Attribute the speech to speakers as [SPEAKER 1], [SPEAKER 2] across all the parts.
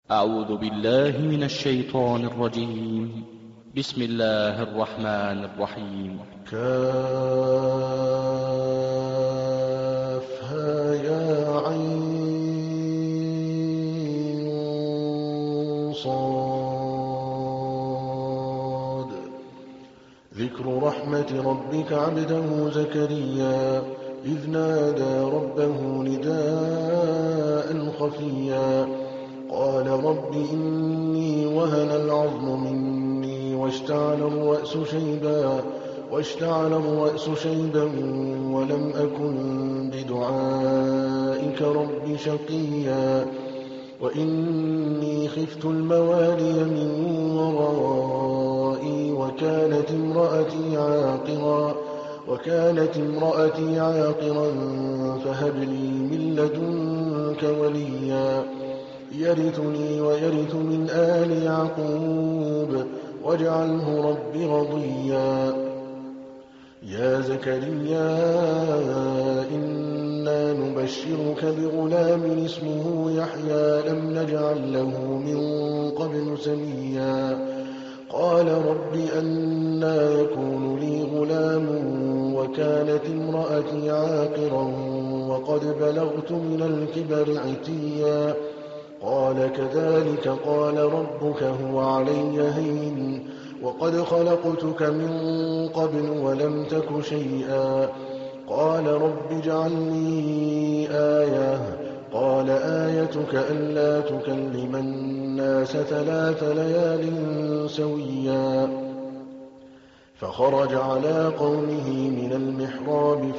[SPEAKER 1] أعوذ بالله من الشيطان الرجيم. بسم الله الرحمن الرحيم.
[SPEAKER 2] كافها يا عين صاد. ذكر رحمة ربك عبده زكريا إذ نادى ربه نداء خفيا قال رب إني وهن العظم مني واشتعل الرأس شيبا ولم أكن بدعائك رب شقيا وإني خفت الموالي من ورائي وكانت امرأتي عاقرا فهب لي من لدنك وليا يرثني ويرث من آل يعقوب واجعله رب رضيا. يا زكريا إنا نبشرك بغلام اسمه يحيى لم نجعل له من قبل سميا قال رب أنى يكون لي غلام وكانت امرأتي عاقرا وقد بلغت من الكبر عتيا قال كذلك قال ربك هو علي هين وقد خلقتك من قبل ولم تك شيئا قال رب اجعل لي آية قال آيتك ألا تكلم الناس 3 ليال سويا فخرج على قومه من المحراب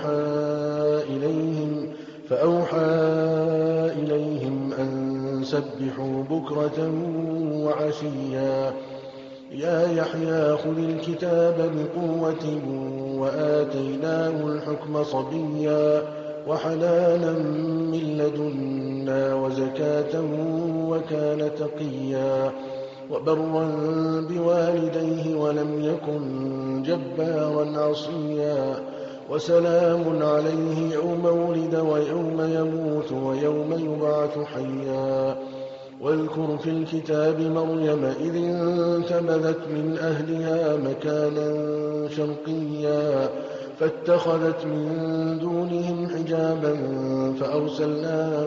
[SPEAKER 2] فأوحى إليهم أن سبحوا بكرة وعشيا يا يحيى خذ الكتاب بقوة وآتيناه الحكم صبيا وحنانا من لدنا وزكاة وكان تقيا وبرا بوالديه ولم يكن جبارا عصيا وسلام عليه يوم ولد ويوم يموت ويوم يبعث حيا واذكر في الكتاب مريم إذ انتبذت من أهلها مكانا شرقيا فاتخذت من دونهم حجابا فأرسلنا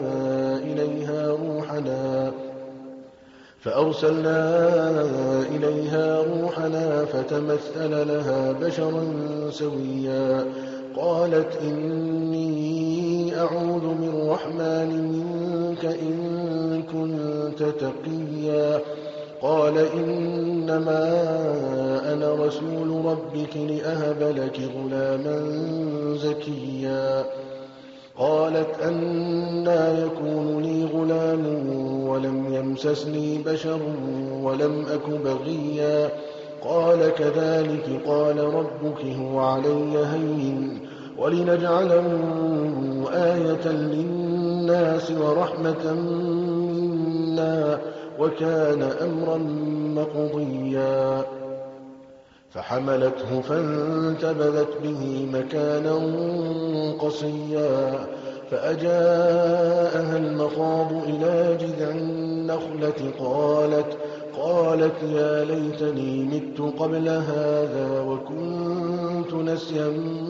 [SPEAKER 2] إليها روحنا فتمثل لها بشرا سويا قالت إني أعوذ بالرحمن منك إن كنت تقيا قال إنما أنا رسول ربك لأهب لك غلاما زكيا قالت أنى يكون لي غلام ولم يمسسني بشر ولم أك بغيا قال كذلك قال ربك هو علي هين ولنجعله آية للناس ورحمة منا وكان أمرا مقضيا فحملته فانتبذت به مكانا قصيا فأجاءها المخاض إلى جذع النخلة قالت يا ليتني مت قبل هذا وكنت نسيا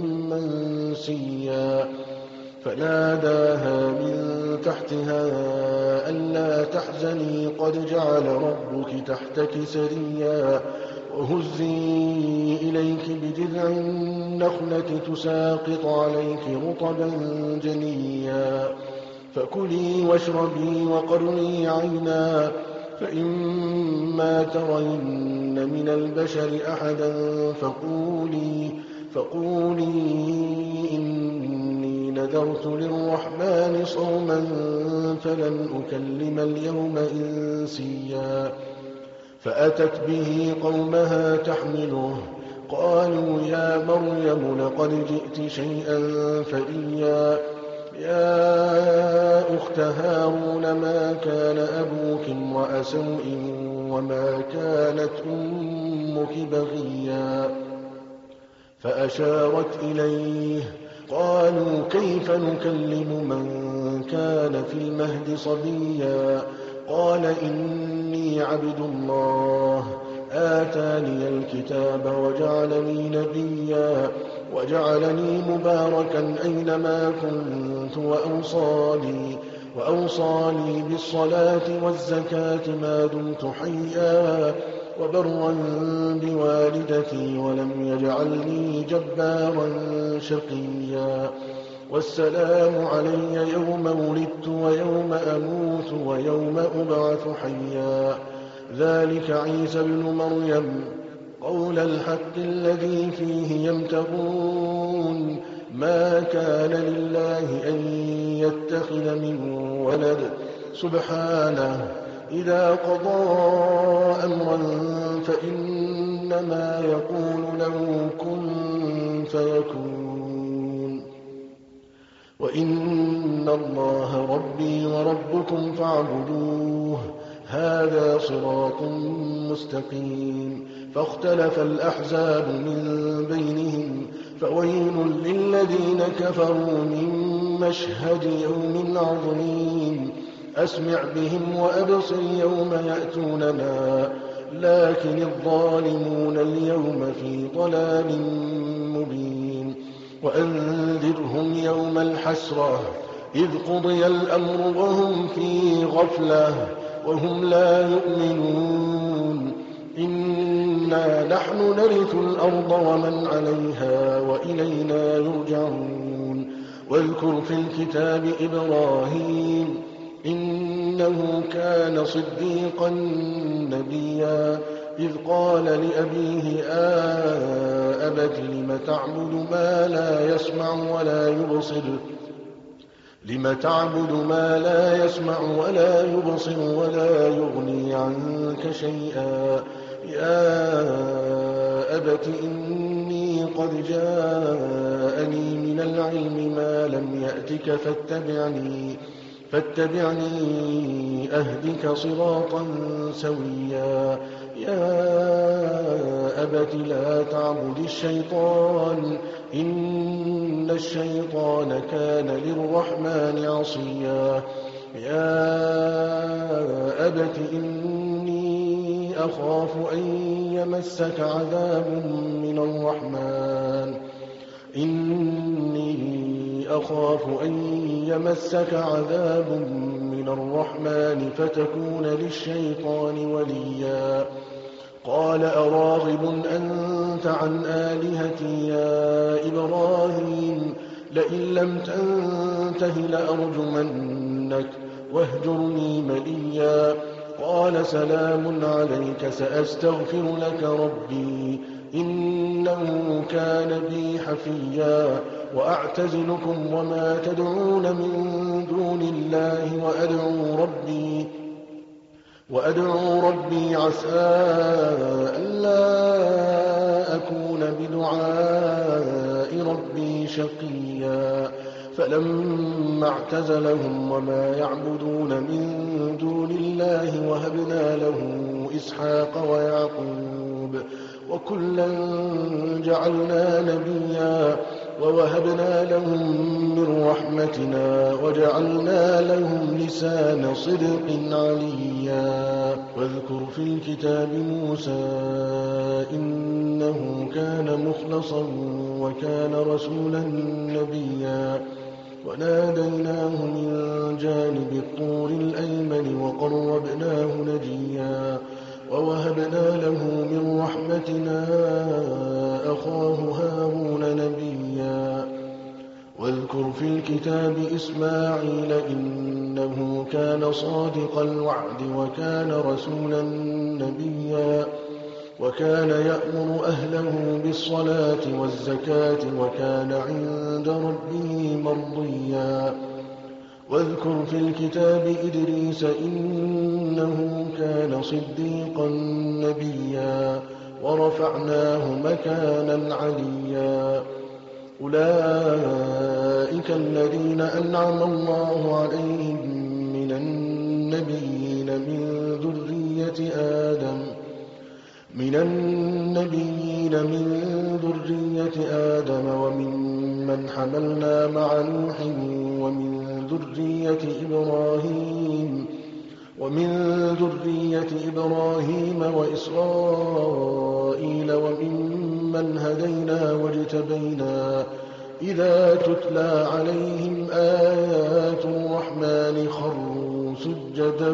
[SPEAKER 2] منسيا فناداها من تحتها ألا تحزني قد جعل ربك تحتك سريا وهزي إليك بجذع النخلة تساقط عليك رطبا جنيا فكلي واشربي وقري عينا فإما ترين من البشر أحدا فقولي إني نذرت للرحمن صوما فلن أكلم اليوم إنسيا فأتت به قومها تحمله قالوا يا مريم لقد جئت شيئا فريا يا أخت هارون ما كان أبوك امرأ سوء وما كانت أمك بغيا فأشارت إليه قالوا كيف نكلم من كان في المهد صبيا قال إني عبد الله آتاني الكتاب وجعلني نبيا وجعلني مباركا أينما كنت وأوصاني بالصلاة والزكاة ما دمت حيا وبرا بوالدتي ولم يجعلني جبارا شقيا والسلام علي يوم ولدت ويوم أموت ويوم أبعث حيا ذلك عيسى بن مريم قول الحق الذي فيه يمترون ما كان لله أن يتخذ من ولد سبحانه إذا قضى أمرا فإنما يقول له كن فيكون وإن الله ربي وربكم فاعبدوه هذا صراط مستقيم فاختلف الأحزاب من بينهم فويل للذين كفروا من مشهد يوم عظيم أسمع بهم وأبصر يوم يأتوننا لكن الظالمون اليوم في ضلال مبين وأنذرهم يوم الحسرة إذ قضي الأمر وهم في غفلة وهم لا يؤمنون إنا نحن نرث الأرض ومن عليها وإلينا يرجعون واذكر في الكتاب إبراهيم إنه كان صديقا نبيا إذ قال لأبيه أبت لم تعبد ما لا يسمع ولا يبصر ولا يغني عنك شيئا يا أبت إني قد جاءني من العلم ما لم يأتك فاتبعني أهدك صراطا سويا يا أبت لا تعبد الشيطان إن الشيطان كان للرحمن عصيا يا أبت إني أخاف أن يمسك عذاب من الرحمن فتكون للشيطان وليا قال أراغب أنت عن آلهتي يا إبراهيم لئن لم تنته لأرجمنك واهجرني مليا قال سلام عليك سأستغفر لك ربي إنه كان بي حفيا وأعتزلكم وما تدعون من دون الله وأدعو ربي عسى ألا أكون بدعاء ربي شقيا فلما اعتزلهم وما يعبدون من دون الله وهبنا له إسحاق ويعقوب وكلا جعلنا نبيا ووهبنا لهم من رحمتنا وجعلنا لهم لسان صدق عليا واذكر في الكتاب موسى إنه كان مخلصا وكان رسولا نبيا وناديناه من جانب الطور الأيمن وقربناه نجيا ووهبنا له من رحمتنا أخاه هارون نبيا واذكر في الكتاب إسماعيل إنه كان صادق الوعد وكان رسولا نبيا وكان يأمر أهله بالصلاة والزكاة وكان عند ربه مرضيا واذكر في الكتاب إدريس إنه كان صديقا نبيا ورفعناه مكانا عليا أولئك الذين أنعم الله عليهم من النبيين من ذرية آدم وممن حملنا مع نوح ومن ذرية إبراهيم ومن ذرية إبراهيم وإسرائيل وممن هدينا واجتبينا إذا تتلى عليهم آيات الرحمن خروا سجدا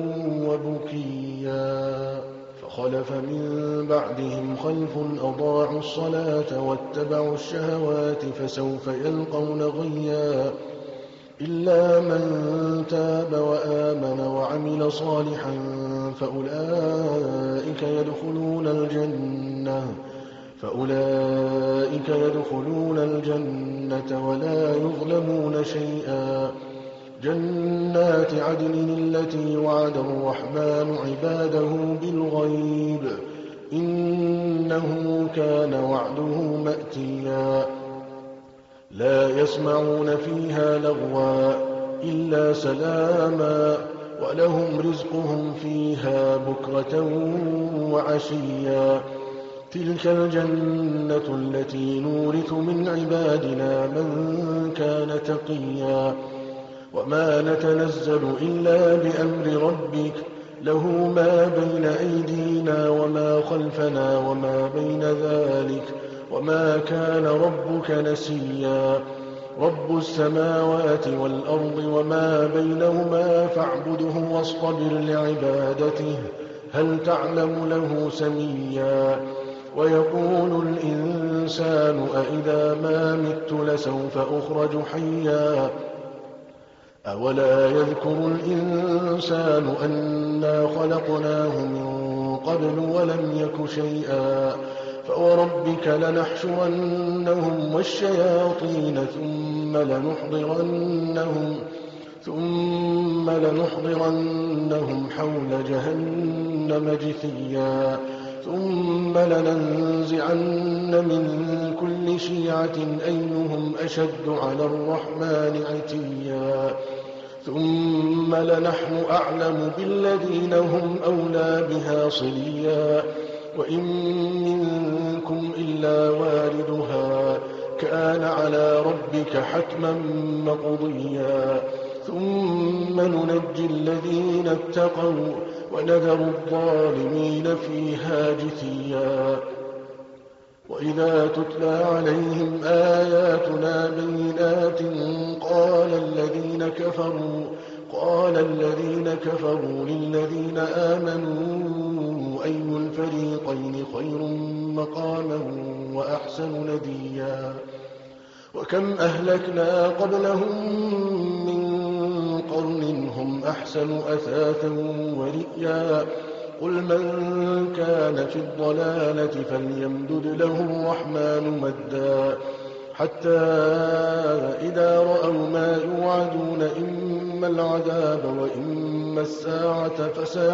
[SPEAKER 2] وبكيا فخلف من بعدهم خلف أضاعوا الصلاة واتبعوا الشهوات فسوف يلقون غيا إلا من تاب وآمن وعمل صالحا فأولئك يدخلون الجنة ولا يظلمون شيئا جنات عدن التي وعد الرحمن عباده بالغيب إنه كان وعده مأتيا لا يسمعون فيها لغوا إلا سلاما ولهم رزقهم فيها بكرة وعشيا تلك الجنة التي نورث من عبادنا من كان تقيا وما نتنزل إلا بأمر ربك له ما بين أيدينا وما خلفنا وما بين ذلك وما كان ربك نسيا رب السماوات والأرض وما بينهما فاعبده واصطبر لعبادته هل تعلم له سميا ويقول الإنسان أإذا ما مت لسوف أخرج حيا أولا يذكر الإنسان أنا خلقناه من قبل ولم يك شيئا فوربك لنحشرنهم والشياطين ثم لنحضرنهم حول جهنم جثيا ثم لننزعن من كل شيعة أيهم أشد على الرحمن عتيا ثم لنحن أعلم بالذين هم أولى بها صليا وإن منكم إلا واردها كان على ربك حتما مقضيا ثم ننجي الذين اتقوا ونذر الظالمين فيها جثيا وإذا تتلى عليهم آياتنا بينات قال الذين كفروا للذين آمنوا أي الفريقين خير مقاما وأحسن نديا وكم أهلكنا قبلهم من قرن هم أحسن أثاثا ورئيا قل من كان في الضلالة فليمدد له الرحمن مدا حتى إذا رأوا ما يوعدون إما العذاب وإما الساعة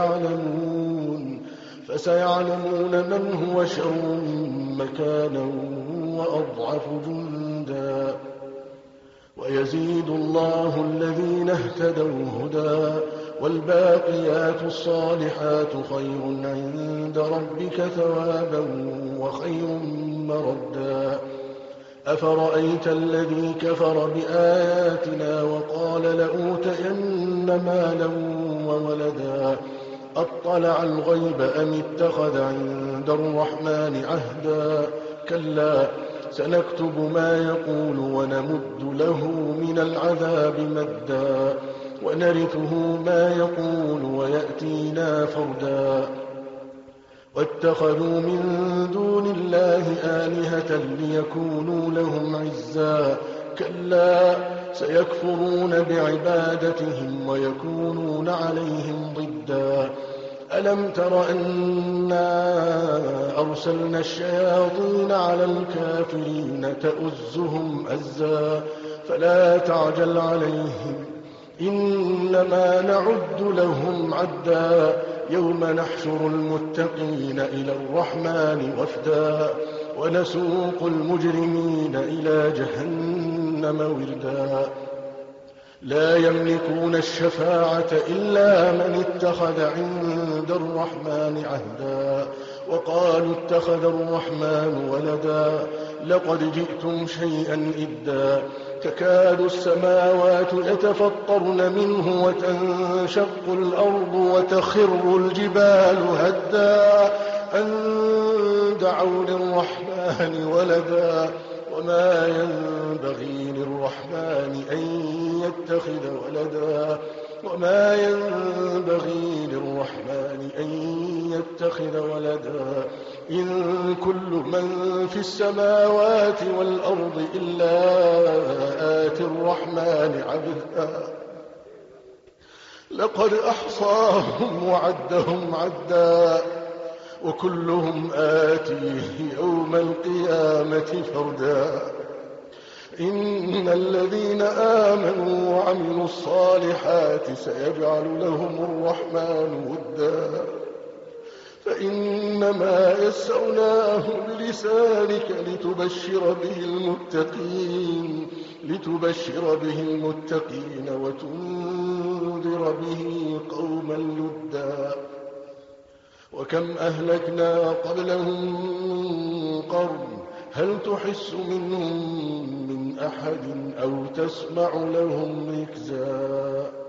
[SPEAKER 2] فسيعلمون من هو شر مكانا وأضعف جندا ويزيد الله الذين اهتدوا هدى والباقيات الصالحات خير عند ربك ثوابا وخير مردا أفرأيت الذي كفر بآياتنا وقال لأوتين مالا وولدا أطلع الغيب أم اتخذ عند الرحمن عهدا كلا سنكتب ما يقول ونمد له من العذاب مدا ونرثه ما يقول ويأتينا فردا واتخذوا من دون الله آلهة ليكونوا لهم عزا كلا سيكفرون بعبادتهم ويكونون عليهم ضدا ألم تر أنا أرسلنا الشياطين على الكافرين تؤزهم أزا فلا تعجل عليهم إنما نعد لهم عدا يوم نحشر المتقين إلى الرحمن وفدا ونسوق المجرمين إلى جهنم وردا لا يملكون الشفاعة إلا من اتخذ عند الرحمن عهدا وقالوا اتخذ الرحمن ولدا لقد جئتم شيئا إدا تكاد السماوات يتفطرن منه وتنشق الأرض وتخر الجبال هدا أن دعوا للرحمن ولدا وما ينبغي للرحمن أن يتخذ ولدا وما ينبغي للرحمن أن يتخذ ولدا إن كل من في السماوات والأرض إلا آتي الرحمن عبدا لقد أحصاهم وعدهم عدا وكلهم آتيه يوم القيامة فردا إن الذين آمنوا وعملوا الصالحات سيجعل لهم الرحمن ودا فإنما يسرناه بلسانك لتبشر به المتقين وتنذر به قوما لدا وكم أهلكنا قبلهم من قرن هل تحس منهم من أحد أو تسمع لهم ركزا